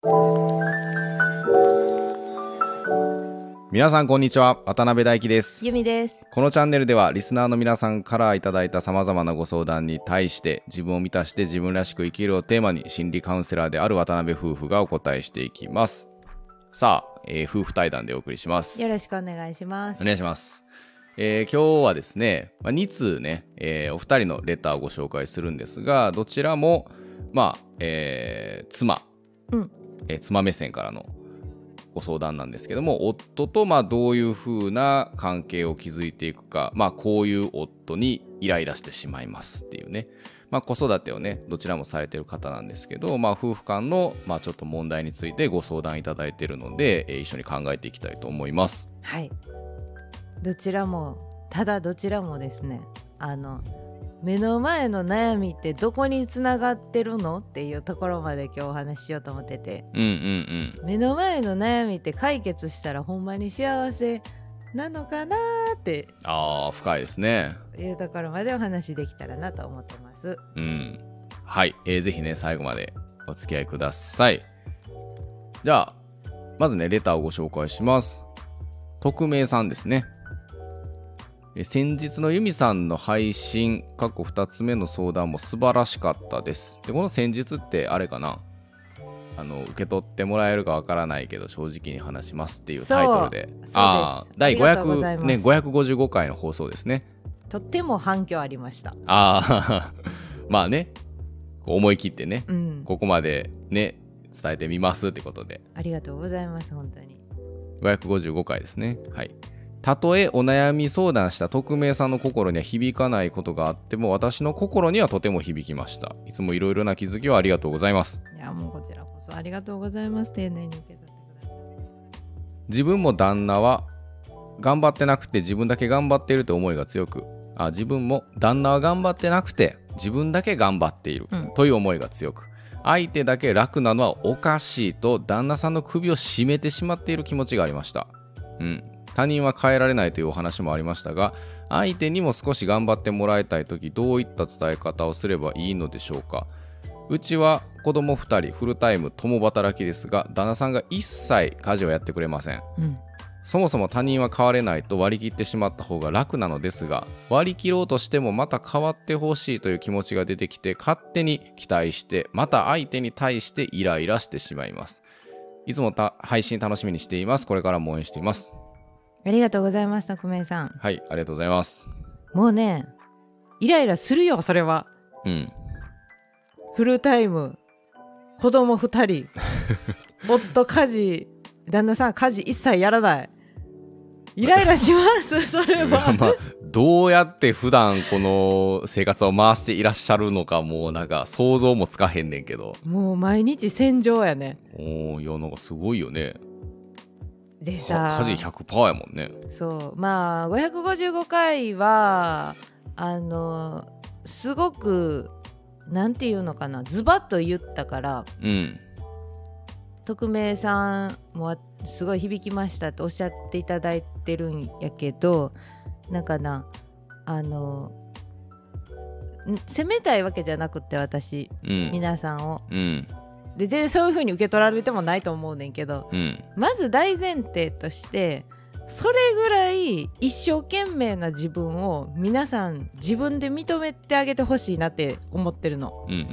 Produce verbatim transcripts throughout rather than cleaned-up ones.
皆さんこんにちは、渡辺大輝です。 由美です。 このチャンネルではリスナーの皆さんからいただいた様々なご相談に対して自分を満たして自分らしく生きるをテーマに心理カウンセラーである渡辺夫婦がお答えしていきます。さあ、えー、夫婦対談でお送りします。 よろしくお願いします。 お願いします。えー、今日はですね、まあ、に通ね、えー、お二人のレターをご紹介するんですが、どちらもまあ、えー、妻、 うんえー、妻目線からのご相談なんですけども、夫とまあどういう風な関係を築いていくか、まあこういう夫にイライラしてしまいますっていうね、まあ子育てをねどちらもされてる方なんですけど、まあ夫婦間のまあちょっと問題についてご相談いただいているので、えー、一緒に考えていきたいと思います。 はい。どちらもただどちらもですね、あの目の前の悩みってどこにつながってるのっていうところまで今日お話ししようと思ってて、 うんうんうん、目の前の悩みって解決したらほんまに幸せなのかなってあー深いですねいうところまでお話できたらなと思ってます。 うんはい、えー、ぜひね最後までお付き合いください。じゃあまずねレターをご紹介します。匿名さんですね。先日の由美さんの配信過去ふたつめの相談も素晴らしかったです。でこの先日ってあれかな、あの受け取ってもらえるかわからないけど正直に話しますっていうタイトルで、 ああ第ごひゃく、ね、ごひゃくごじゅうごかいの放送ですね。 とっても反響ありました。 あまあね思い切ってね、 うん、 ここまでね伝えてみますってことでありがとうございます。本当にごひゃくごじゅうごかいですね。はい。たとえお悩み相談した匿名さんの心には響かないことがあっても、私の心にはとても響きました。いつもいろいろな気づきをありがとうございます。 いやもうこちらこそありがとうございます。丁寧に受け取ってください。 自分も旦那は頑張ってなくて自分だけ頑張っているという思いが強く、あ自分も旦那は頑張ってなくて自分だけ頑張っているという思いが強く、うん、相手だけ楽なのはおかしいと旦那さんの首を絞めてしまっている気持ちがありました。うん。他人は変えられないというお話もありましたが、相手にも少し頑張ってもらいたいとき、どういった伝え方をすればいいのでしょうか。うちは子供ふたりフルタイム共働きですが、旦那さんが一切家事をやってくれません、うん、そもそも他人は変われないと割り切ってしまった方が楽なのですが、割り切ろうとしてもまた変わってほしいという気持ちが出てきて、勝手に期待してまた相手に対してイライラしてしまいます。いつもた配信楽しみにしています。これからも応援しています。 ありがとうございます。匿名さん。 はい、ありがとうございます。 もうねイライラするよそれは。 うんフルタイム子供ふたり夫家事、旦那さん家事一切やらない、イライラしますそれは、 まあ、どうやって普段この生活を回していらっしゃるのかもうなんか想像もつかへんねんけど、 もう毎日戦場やね。 おーいやなんかすごいよね。 でさ家事 ひゃくパーセント やもんね。 そうまあごひゃくごじゅうごかいはあのすごくなんていうのかな、ズバッと言ったから、 うん、 匿名さんもすごい響きましたっておっしゃっていただいてるんやけど、なんかなあの責めたいわけじゃなくて私、うん、皆さんを、うんで全然そういう風に受け取られてもないと思うねんけど、うん、まず大前提としてそれぐらい一生懸命な自分を皆さん自分で認めてあげてほしいなって思ってるの、うんうんうん、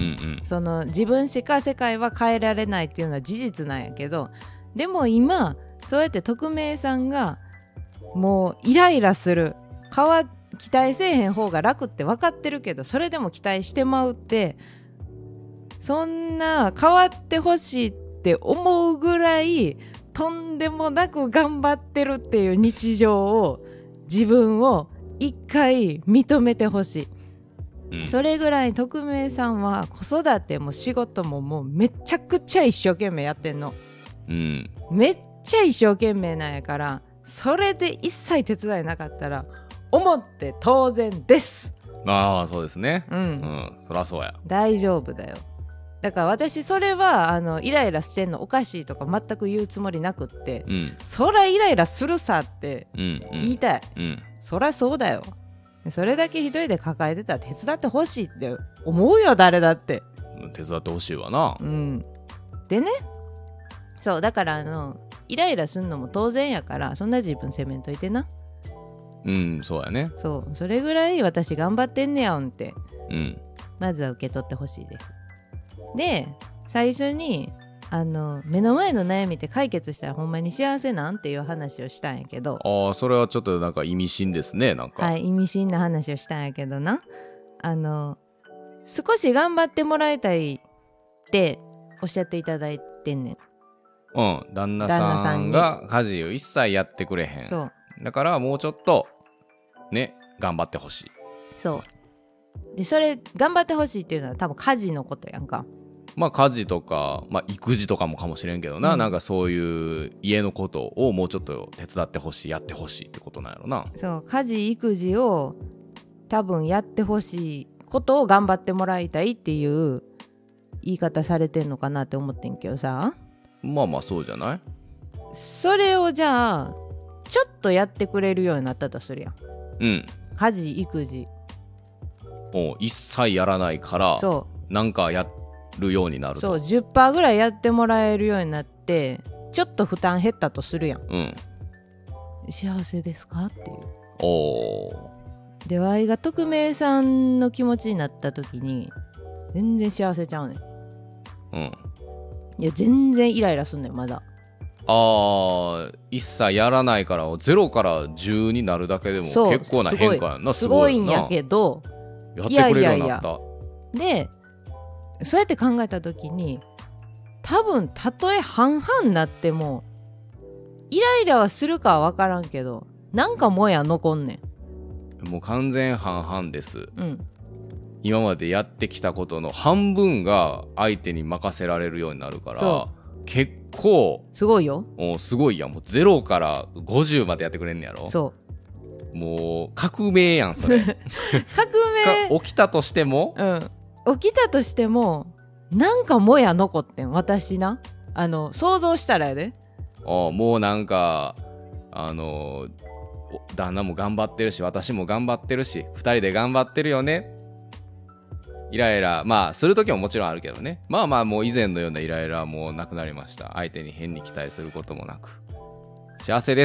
その自分しか世界は変えられないっていうのは事実なんやけど、でも今そうやって匿名さんがもうイライラする、変わ期待せえへん方が楽って分かってるけどそれでも期待してまうって、そんな変わってほしいって思うぐらいとんでもなく頑張ってるっていう日常を自分を一回認めてほしい、うん、それぐらい匿名さんは子育ても仕事ももうめちゃくちゃ一生懸命やってんの、うん、めっちゃ一生懸命なんやから、それで一切手伝いなかったら思って当然です。 ああそうですね、うん、うん、そりゃそうや、 大丈夫だよ。だから私それはあのイライラしてんのおかしいとか全く言うつもりなくって、うん、そらイライラするさって言いたい、うんうん、そらそうだよ。それだけ一人で抱えてたら手伝ってほしいって思うよ誰だって。 手伝ってほしいわな、 うん、でねそうだからあのイライラすんのも当然やから、そんな自分責めんといてな。 うんそうやね。 そうそれぐらい私頑張ってんねやんって、 うん、 まずは受け取ってほしいです。で最初にあの目の前の悩みって解決したらほんまに幸せなんっていう話をしたんやけど、 ああそれはちょっとなんか意味深ですね。なんかはい意味深な話をしたんやけどな、あの少し頑張ってもらいたいっておっしゃっていただいてんねん。 うん旦那旦那さんにさんが家事を一切やってくれへん。 そうだからもうちょっとね頑張ってほしい。 そうでそれ頑張ってほしいっていうのは多分家事のことやんか。 まあ家事とか、まあ、育児とかもかもしれんけどな、うん、なんかそういう家のことをもうちょっと手伝ってほしい、やってほしいってことなんやろな。 そう家事育児を多分やってほしいことを頑張ってもらいたいっていう言い方されてんのかなって思ってんけどさ。 まあまあそうじゃない。 それをじゃあちょっとやってくれるようになったとするやん。 うん家事育児もう一切やらないからそうなんかやるようになると。 そう じゅっパーセント ぐらいやってもらえるようになってちょっと負担減ったとするやん、 うん、 幸せですかっていう。 おーでわいが匿名さんの気持ちになった時に全然幸せちゃうねん。 うんいや全然イライラすんねんまだ。 あー一切やらないからゼロからじゅうになるだけでも結構な変化やんな。 すごいんやけどやってくれるようになった。 いやいやいやでそうやって考えた時に多分たとえ半々になってもイライラはするかは分からんけどなんかもや残んねん。もう完全半々です、 うん、 今までやってきたことの半分が相手に任せられるようになるから結構すごいよ。 おすごいやん。もうゼロからごじゅうまでやってくれんねやろ。 そうもう革命やんそれ革命起きたとしても、 うん、起きたとしてもなんかもや残ってん私な。あの想像したらやであもうなんかあの旦那も頑張ってるし私も頑張ってるしふたりで頑張ってるよね。イライラまあする時ももちろんあるけどね。まあまあもう以前のようなイライラはもうなくなりました。相手に変に期待することもなく幸せです。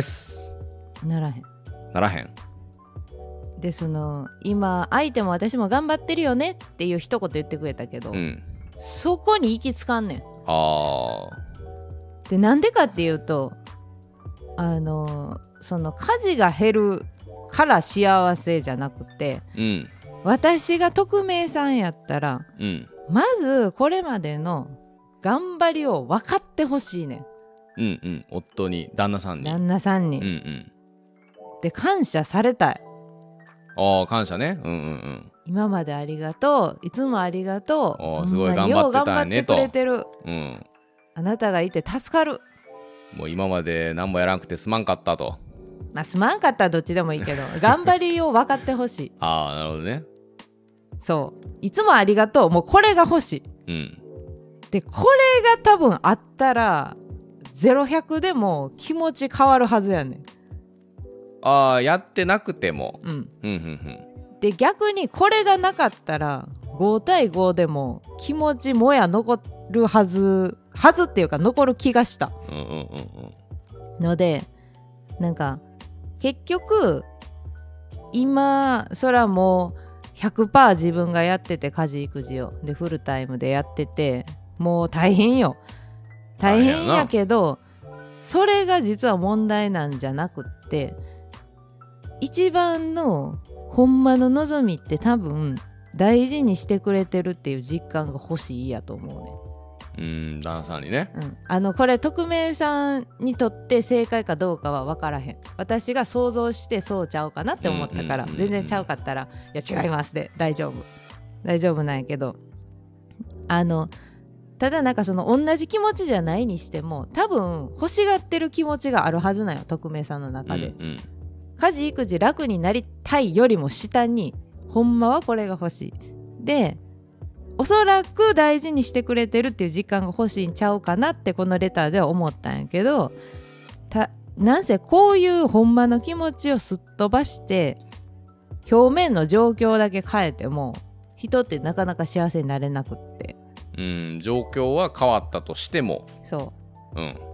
ならへんならへんでその今相手も私も頑張ってるよねっていう一言言ってくれたけど、 うん、 そこに行き着かんねん。 あでなんでかっていうとあのその家事が減るから幸せじゃなくて、 うん、 私が匿名さんやったら、 うん、 まずこれまでの頑張りを分かってほしいねん。 うんうん夫に旦那さんに旦那さんに、 うんうん、 で感謝されたい。 ああ感謝ね。うんうんうん今までありがとういつもありがとうおすごい頑張ってたねと。 よう頑張ってくれてる、 うん、 あなたがいて助かる。 もう今まで何もやらなくてすまんかったと。 まあすまんかったらどっちでもいいけど頑張りを分かってほしいああなるほどね。 そういつもありがとうもうこれが欲しい、 うん、 でこれが多分あったらゼロひゃくでも気持ち変わるはずやねん。 ああやってなくても、 うん、 うんうんうんで逆にこれがなかったらご対ごでも気持ちもや残るはずはずっていうか残る気がした、 うんうんうんうん、 のでなんか結局今そらもう ひゃくパーセント 自分がやってて家事育児をでフルタイムでやっててもう大変よ大変やけどそれが実は問題なんじゃなくって一番のほんまの望みって多分大事にしてくれてるっていう実感が欲しいやと思うね。 うーん旦那さんにね、 うん、あのこれ匿名さんにとって正解かどうかは分からへん。私が想像してそうちゃうかなって思ったから、全然ちゃうかったらいや違いますで大丈夫大丈夫なんやけどあのただなんかその同じ気持ちじゃないにしても多分欲しがってる気持ちがあるはずなんよ匿名さんの中で、 うんうん、 家事育児楽になりたいよりも下にほんまはこれが欲しいでおそらく大事にしてくれてるっていう実感が欲しいんちゃうかなってこのレターでは思ったんやけどたなんせこういうほんまの気持ちをすっ飛ばして表面の状況だけ変えても人ってなかなか幸せになれなくってうん状況は変わったとしてもそう、 うん、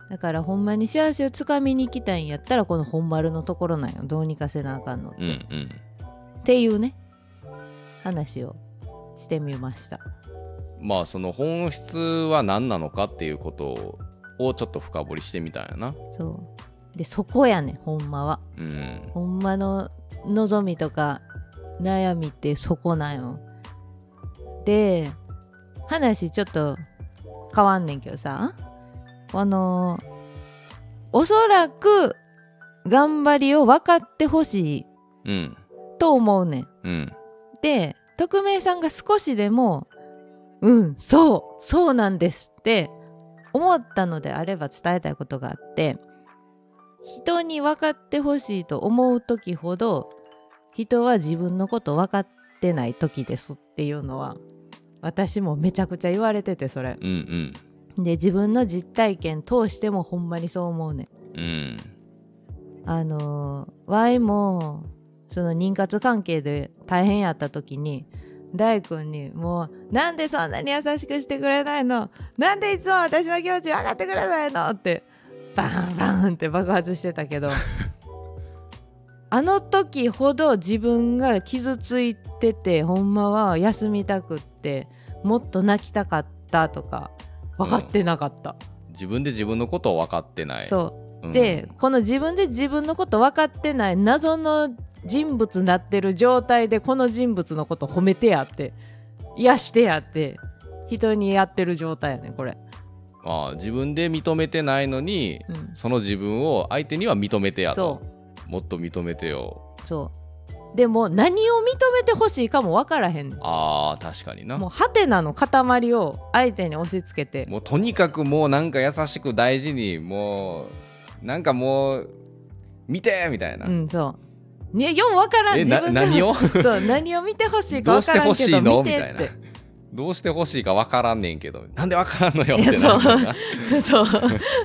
だからほんまに幸せをつかみに行きたいんやったらこの本丸のところなんよ。どうにかせなあかんのって、 うんうん、 っていうね話をしてみました。 まあその本質は何なのかっていうことをちょっと深掘りしてみたんやな。 そうでそこやねほんまは、 うん、 ほんまの望みとか悩みってそこなんよ。で話ちょっと変わんねんけどさ、あのおそらく頑張りを分かってほしい、うん、と思うねん、うん、で匿名さんが少しでもうんそうそうなんですって思ったのであれば伝えたいことがあって、人に分かってほしいと思う時ほど人は自分のこと分かってない時ですっていうのは私もめちゃくちゃ言われてて、それ、うんうん、で自分の実体験通してもほんまにそう思うね、うん、あのワイもその妊活関係で大変やった時に大君にもうなんでそんなに優しくしてくれないの、なんでいつも私の気持ち分かってくれないのってバーンバーンって爆発してたけどあの時ほど自分が傷ついててほんまは休みたくってもっと泣きたかったとか分かってなかった、 うん、自分で自分のことを分かってない。 そう、うん、でこの自分で自分のこと分かってない謎の人物になってる状態でこの人物のこと褒めてやって癒してやって人にやってる状態やねこれ。 ああ、自分で認めてないのに、うん、その自分を相手には認めてやと。もっと認めてよ。 そうでも何を認めてほしいかも分からへんねん。 あー確かにな。 もうハテナの塊を相手に押し付けて、 もうとにかくもうなんか優しく大事にもうなんかもう見てみたいな。 うんそうね、よう分からん。 え自分で何をそう何を見てほしいか分からんけどどうしてほしいの見てってみたいな。どうしてほしいか分からんねんけどなんで分からんのよってなるな。そうそう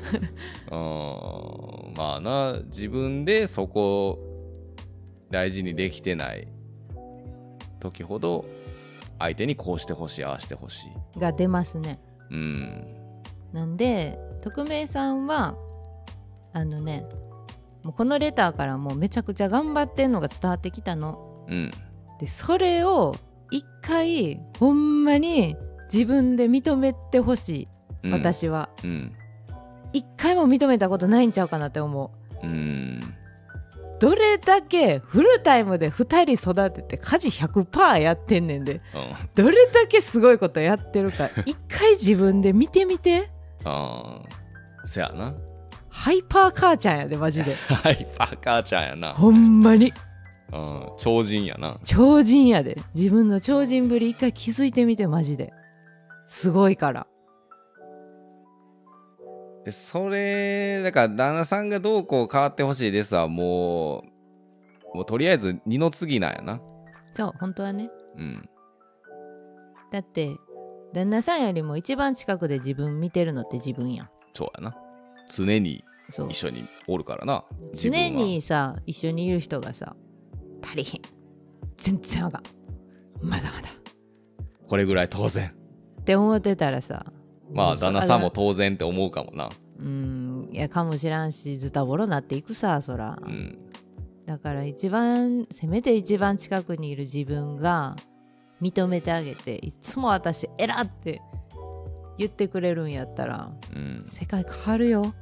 うんまあな、自分でそこを大事にできてない時ほど相手にこうしてほしいああしてほしいが出ますね。 うんなんで匿名さんはあのねもうこのレターからもうめちゃくちゃ頑張ってんのが伝わってきたの、うん、でそれを一回ほんまに自分で認めてほしい、うん、私は、うん、一回も認めたことないんちゃうかなって思う。うん、どれだけフルタイムでふたり育てて家事 ひゃくパーセント やってんねんで、うん、どれだけすごいことやってるか一回自分で見てみて。 ああそやな。 ハイパー母ちゃんやでマジでハイパー母ちゃんやな。 ほんまに、 うん、超人やな。 超人やで。自分の超人ぶり一回気づいてみてマジですごいから。 でそれだから旦那さんがどうこう変わってほしいですはもうもうとりあえず二の次なんやな。 そう本当はね、うん、だって旦那さんよりも一番近くで自分見てるのって自分やん。 そうやな。常に一緒におるからな。 常にさ一緒にいる人がさ足りへん全然あかんまだまだこれぐらい当然って思ってたらさまあ旦那さんも当然って思うかもな。 うんいやかもしらんしズタボロなっていくさそら、うん、だから一番せめて一番近くにいる自分が認めてあげていつも私エラって言ってくれるんやったら、うん、世界変わるよ。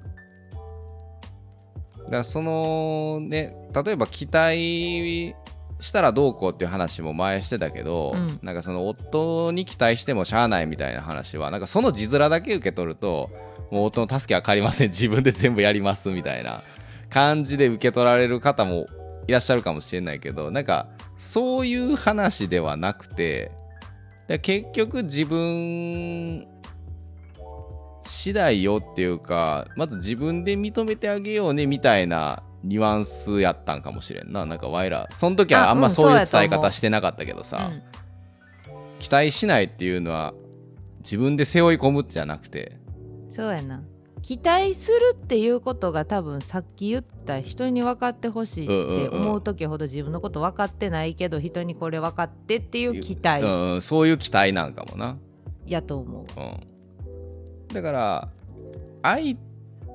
だからそのね例えば期待したらどうこうっていう話も前してたけど、うん、なんかその夫に期待してもしゃあないみたいな話はなんかその字面だけ受け取るともう夫の助けは借りません自分で全部やりますみたいな感じで受け取られる方もいらっしゃるかもしれないけどなんかそういう話ではなくて結局自分次第よっていうかまず自分で認めてあげようねみたいなニュアンスやったんかもしれんな。なんかワイらその時はあんまそういう伝え方してなかったけどさ、うん、期待しないっていうのは自分で背負い込むじゃなくてそうやな期待するっていうことが多分さっき言った人に分かってほしいって思う時ほど自分のこと分かってないけど人にこれ分かってっていう期待、 うんうん、そういう期待なんかもなやと思う、うんだから愛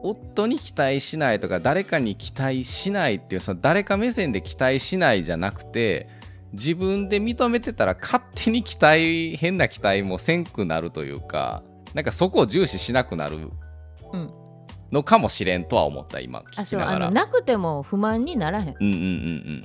夫に期待しないとか誰かに期待しないっていう、その誰か目線で期待しないじゃなくて、自分で認めてたら勝手に期待変な期待もせんくなるというか、なんかそこを重視しなくなるのかもしれんとは思った今聞きながら。 あ、そう、あのなくても不満にならへん。 うんうんうんうん。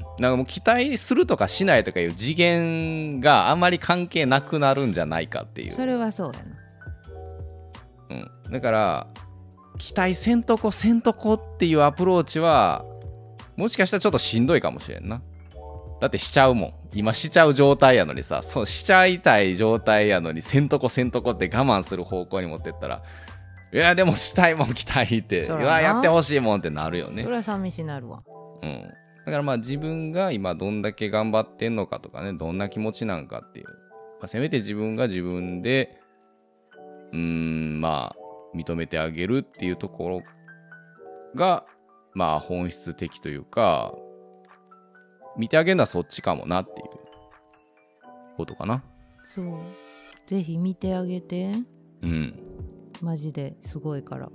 なんかもう期待するとかしないとかいう次元があんまり関係なくなるんじゃないかっていう。 それはそうやな。うん。だから期待せんとこせんとこっていうアプローチはもしかしたらちょっとしんどいかもしれんな。だってしちゃうもん。今しちゃう状態やのにさ、そうしちゃいたい状態やのにせんとこせんとこって我慢する方向に持ってったら、いやでもしたいもん期待ってうわやってほしいもんってなるよね。 それは寂しなるわ。 うん。だからまあ自分が今どんだけ頑張ってんのかとかね、どんな気持ちなんかっていう、まあ、せめて自分が自分でうーんまあ認めてあげるっていうところがまあ本質的というか、見てあげるのはそっちかもなっていうことかな。 そう、ぜひ見てあげて。 うん、 マジですごいから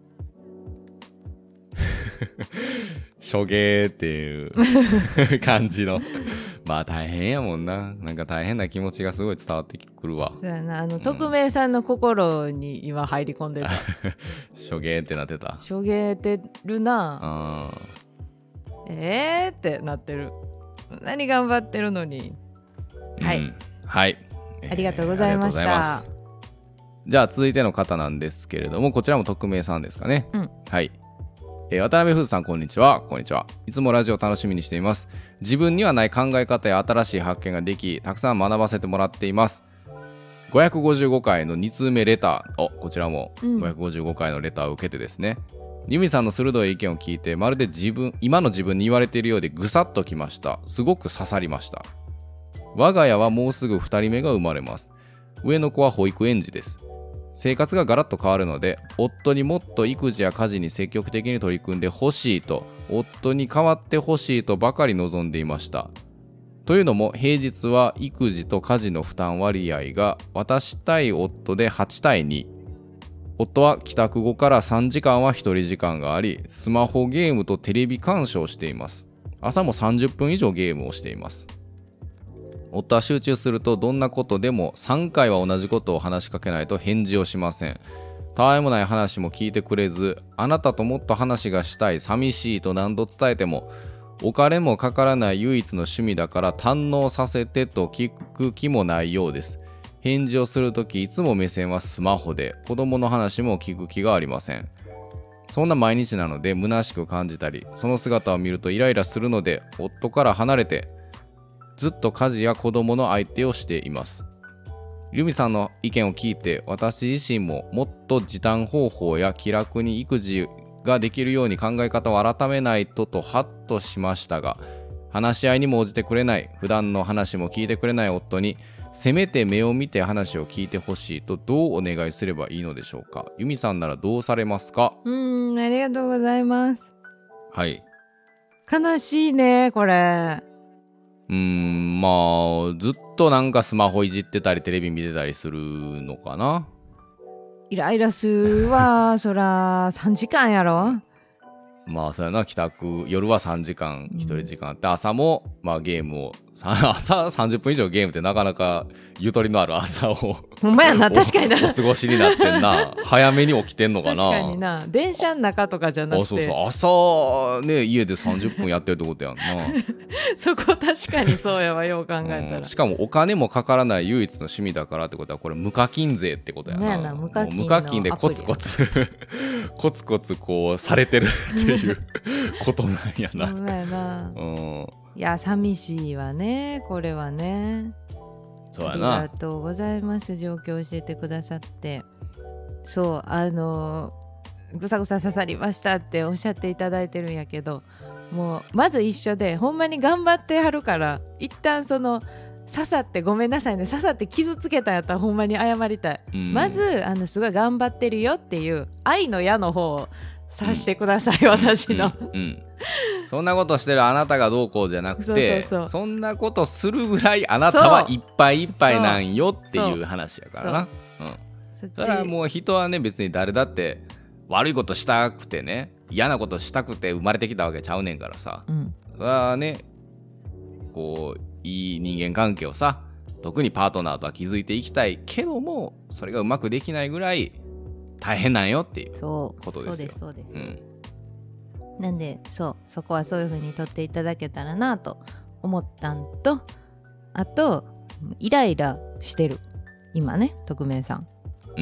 しょげーっていう感じのまあ大変やもんな。なんか大変な気持ちがすごい伝わってくるわ。 そうやな、あの、うん、匿名さんの心に今入り込んでたしょげーってなってた。 しょげーてるなあえーってなってる。何頑張ってるのに、うん、はい、 はい、 えー、ありがとうございました。 じゃあ続いての方なんですけれども、こちらも匿名さんですかね、うん、はい、えー、渡辺富士さん、こんにちは。こんにちは。いつもラジオ楽しみにしています。自分にはない考え方や新しい発見ができ、たくさん学ばせてもらっています。ごひゃくごじゅうごかいのに通目レター、おこちらもごひゃくごじゅうごかいのレターを受けてですね、うん、ユミさんの鋭い意見を聞いて、まるで自分今の自分に言われているようでぐさっときました。すごく刺さりました。我が家はもうすぐふたりめが生まれます。上の子は保育園児です。生活がガラッと変わるので、夫にもっと育児や家事に積極的に取り組んでほしいと、夫に代わってほしいとばかり望んでいました。というのも、平日は育児と家事の負担割合が私対夫ではちたいに。夫は帰宅後からさんじかんは一人時間があり、スマホゲームとテレビ鑑賞をしています。朝もさんじゅっぷん以上ゲームをしています。夫は集中するとどんなことでもさんかいは同じことを話しかけないと返事をしません。たわいもない話も聞いてくれず、あなたともっと話がしたい、寂しいと何度伝えても、お金もかからない唯一の趣味だから堪能させてと聞く気もないようです。返事をするときいつも目線はスマホで、子供の話も聞く気がありません。そんな毎日なので虚しく感じたり、その姿を見るとイライラするので、夫から離れてずっと家事や子供の相手をしています。ユミさんの意見を聞いて、私自身ももっと時短方法や気楽に育児ができるように考え方を改めないととハッとしましたが、話し合いにも応じてくれない、普段の話も聞いてくれない夫に、せめて目を見て話を聞いてほしいとどうお願いすればいいのでしょうか。ユミさんならどうされますか？ うーん、ありがとうございます。 はい。 悲しいね、これ。 うーん、まあずっとなんかスマホいじってたりテレビ見てたりするのかな。 イライラするわそらさんじかんやろ。 まあそうやな、帰宅夜はさんじかん一人時間あって、うん、朝もまあゲームを朝さんじゅっぷん以上ゲームってなかなかゆとりのある朝をほんまやな、確かになお過ごしになってんな。早めに起きてんのかな。 確かにな、電車の中とかじゃなくて、 あ、そうそう、朝ね家でさんじゅっぷんやってるってことやんな。 そこ確かにそうやわ、よう考えたら、 うん、しかもお金もかからない唯一の趣味だからってことは、これ無課金税ってことやな。 な無課金の無課金でコツコツコツコツこうされてるっていうことなんやな。 ほんまやな、 うん、 いや寂しいわね、これはね。 そうやな。 ありがとうございます、状況教えてくださって。そう、あのぐさぐさ刺さりましたっておっしゃっていただいてるんやけど、もうまず一緒で、ほんまに頑張ってはるから、一旦その刺さってごめんなさいね、刺さって傷つけたんやったらほんまに謝りたい、うん、まずあのすごい頑張ってるよっていう愛の矢の方を刺してください、うん、私の、 うんうん、そんなことしてるあなたがどうこうじゃなくて、そうそうそう、そんなことするぐらいあなたはいっぱいいっぱいなんよっていう話やからな。それはもう人はね別に誰だって悪いことしたくてね、嫌なことしたくて生まれてきたわけちゃうねんからさ、うん、それはね、こういい人間関係をさ、特にパートナーとは築いていきたいけども、それがうまくできないぐらい大変なんよっていうことですよ。 そうですそうです、うん、なんでそうそこはそういう風に取っていただけたらなと思ったんと、あとイライラしてる今ね、匿名さん。 うん、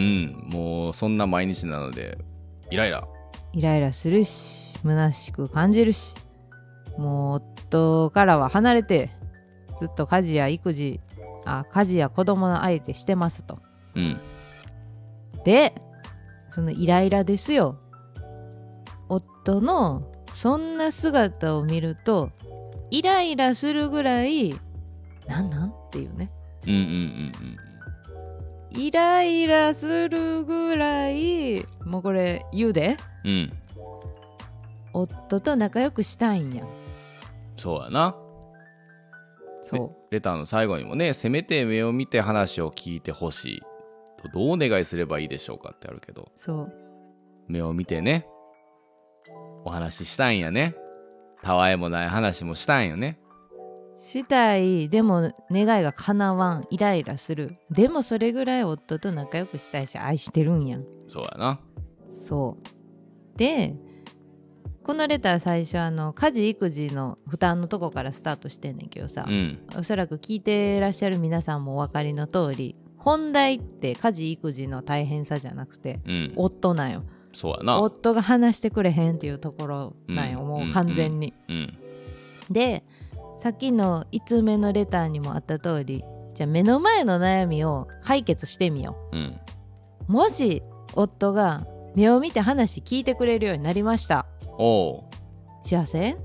もうそんな毎日なのでイライライライラするし、虚しく感じるし、もう夫からは離れてずっと家事や育児あ家事や子供の相手してますと、うん、でそのイライラですよ。夫のそんな姿を見るとイライラするぐらいなんなんっていうね、うんうんうんうん、イライラするぐらいもうこれ言うで、うん、夫と仲良くしたいんや。 そうやな。そうレターの最後にもね、せめて目を見て話を聞いてほしいとどうお願いすればいいでしょうかってあるけど、そう目を見てねお話ししたいんやね。たわいもない話もしたいんよね。 したい。でも願いが叶わん、イライラする。でもそれぐらい夫と仲良くしたいし愛してるんやん。 そうやな。 そうでこのレター最初あの家事育児の負担のとこからスタートしてんねんけどさ、うん、おそらく聞いてらっしゃる皆さんもお分かりの通り、本題って家事育児の大変さじゃなくて、うん、夫なんよ。 そうやな。 夫が話してくれへんっていうところなんよ、うん、もう完全に、うんうんうん、でさっきのいつつめのレターにもあった通り、じゃあ目の前の悩みを解決してみよう、うん、もし夫が目を見て話聞いてくれるようになりました。おう幸せ？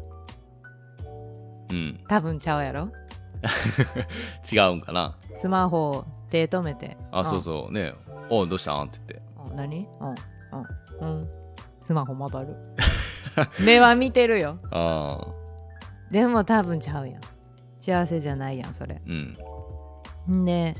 うん多分ちゃうやろ違うんかな。 スマホを手止めて、 あ、そうそうね、おうどうしたんって言って、 お何うんうんうんスマホ戻る目は見てるよ。あでも多分ちゃうやん。幸せじゃないやんそれ。うんで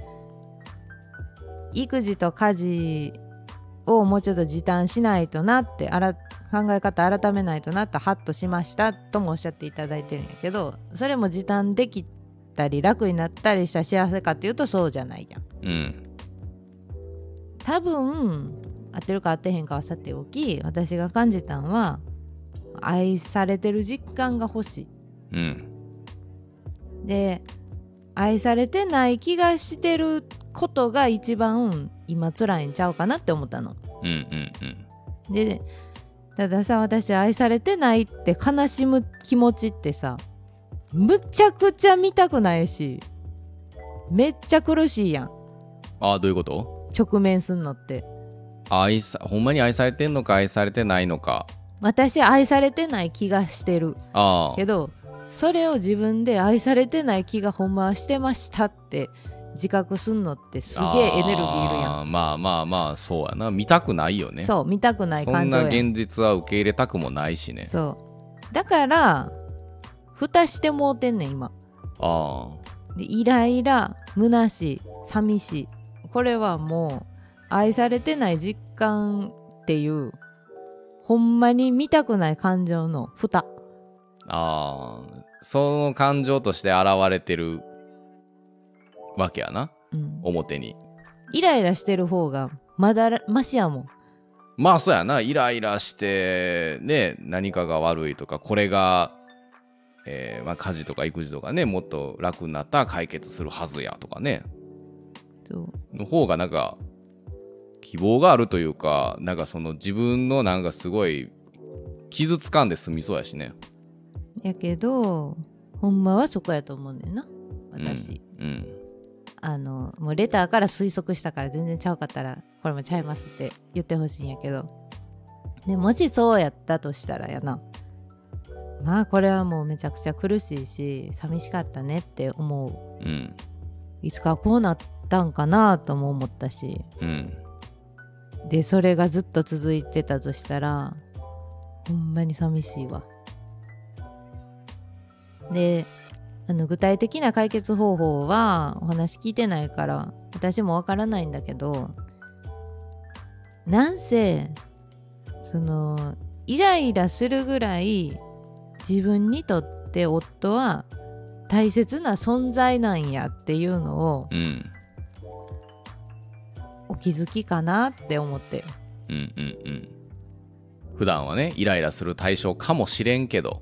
育児と家事をもうちょっと時短しないとなってあら考え方改めないとなってハッとしましたともおっしゃっていただいてるんやけど、それも時短できたり楽になったりした幸せかっていうとそうじゃないやん、うん、多分合ってるか合ってへんかはさておき、私が感じたんは愛されてる実感が欲しい、うん、で愛されてない気がしてることが一番今辛いんちゃうかなって思ったの、うんうんうん、でたださ、私愛されてないって悲しむ気持ちってさむちゃくちゃ見たくないしめっちゃ苦しいやん。 ああどういうこと？ 直面すんのって愛さほんまに愛されてんのか愛されてないのか。 私愛されてない気がしてるあけど、それを自分で愛されてない気がほんまはしてましたって自覚すんのってすげえエネルギーいるやん。 まあまあまあそうやな。見たくないよね。 そう見たくない感情やん。 そんな現実は受け入れたくもないしね。 そうだから蓋してもうてんねん今。あでイライラ虚しい寂しい、これはもう愛されてない実感っていうほんまに見たくない感情の蓋。 ああその感情として現れてるわけやな、うん、表に。 イライラしてる方がまだマシやもん。 まあそうやな。イライラしてね何かが悪いとか、これが、えーまあ、家事とか育児とかねもっと楽になったら解決するはずやとかねの方がなんか希望があるというか、なんかその自分のなんかすごい傷つかんで済みそうやしね。 やけどほんまはそこやと思うねんな私、うんうん、あのもうレターから推測したから全然ちゃうかったらこれもちゃいますって言ってほしいんやけど、でもしそうやったとしたらやな、まあこれはもうめちゃくちゃ苦しいし寂しかったねって思う、うん、いつかこうなったんかなとも思ったし、うん、でそれがずっと続いてたとしたらほんまに寂しいわ。であの具体的な解決方法はお話聞いてないから私もわからないんだけど、なんせそのイライラするぐらい自分にとって夫は大切な存在なんやっていうのを、 うん、 お気づきかなって思ってる。 うんうんうん。普段はねイライラする対象かもしれんけど、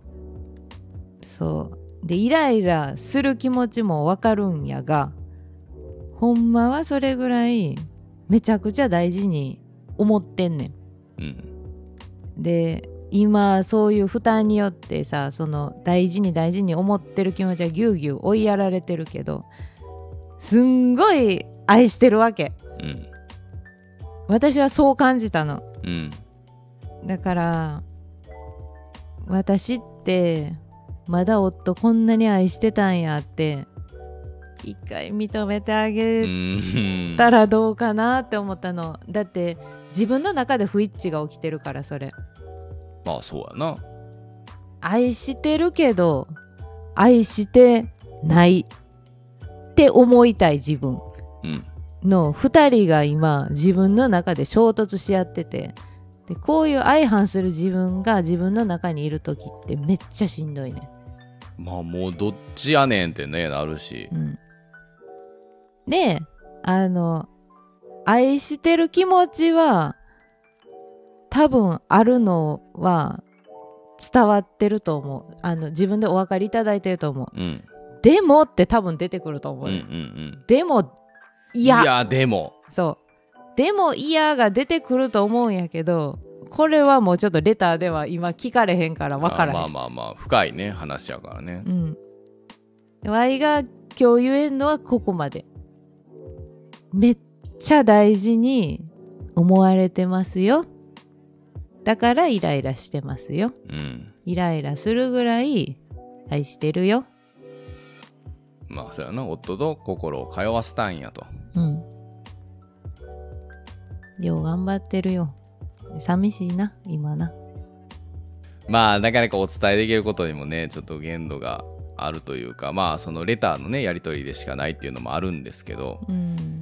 そうでイライラする気持ちもわかるんやが、ほんまはそれぐらいめちゃくちゃ大事に思ってんねん、 うん、 で今そういう負担によってさ、その大事に大事に思ってる気持ちはぎゅうぎゅう追いやられてるけど、すんごい愛してるわけ、 うん、 私はそう感じたの、 うん、 だから私ってまだ夫こんなに愛してたんやって一回認めてあげたらどうかなって思ったの。だって自分の中で不一致が起きてるから。それまあそうやな。 愛してるけど愛してないって思いたい自分のふたりが今自分の中で衝突し合ってて、でこういう相反する自分が自分の中にいる時ってめっちゃしんどいね。 まあもうどっちやねんってねなるし、 うん、であの愛してる気持ちは多分あるのは伝わってると思う。あの自分でお分かりいただいてると思う、うん、でもって多分出てくると思う、うんうんうん、でもいやいやでもそうでもいやが出てくると思うんやけど、これはもうちょっとレターでは今聞かれへんから分からへん。 まあまあまあ深いね話やからね。 うん。わいが今日言えんのはここまで。めっちゃ大事に思われてますよ。だからイライラしてますよ。うん。イライラするぐらい愛してるよ。 まあそうやな、夫と心を通わせたんやと。 うん。よう頑張ってるよ。寂しいな今な。 まあなかなかお伝えできることにもねちょっと限度があるというか、まあそのレターのねやり取りでしかないっていうのもあるんですけど、うん、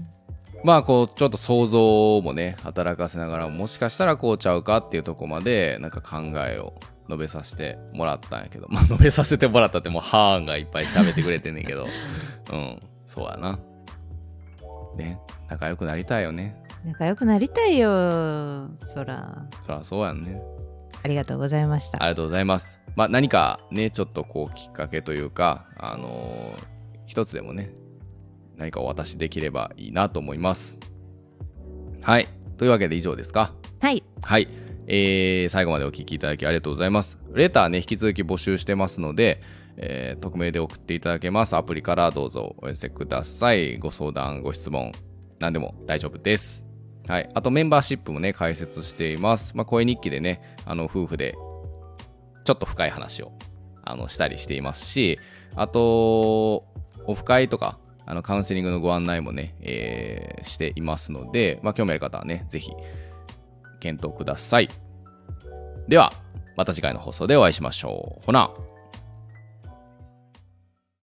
まあこうちょっと想像もね働かせながらもしかしたらこうちゃうかっていうとこまでなんか考えを述べさせてもらったんやけど、まあ述べさせてもらったってもうはーんがいっぱい喋ってくれてんねんけどうんそうやなね、仲良くなりたいよね。 仲良くなりたいよ。そらそらそうやんね。 ありがとうございました。 ありがとうございます。まあ何かねちょっとこうきっかけというかあのー、一つでもね何かお渡しできればいいなと思います。はい、というわけで以上ですか。 はいはい、えー、最後までお聞きいただきありがとうございます。レターね引き続き募集してますので、えー、匿名で送っていただけます。アプリからどうぞお寄せください。ご相談ご質問何でも大丈夫です。はい、あとメンバーシップもね開設しています。まあ、声日記でねあの夫婦でちょっと深い話をあのしたりしていますし、あとオフ会とかあのカウンセリングのご案内もね、えー、していますので、まあ、興味ある方はねぜひ検討ください。ではまた次回の放送でお会いしましょう。ほな。